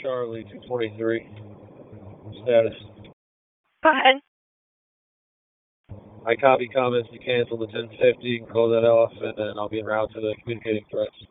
Charlie 243. Status. Go ahead. I copy comments to cancel the 1050. You can close that off, and then I'll be en route to the communicating threats.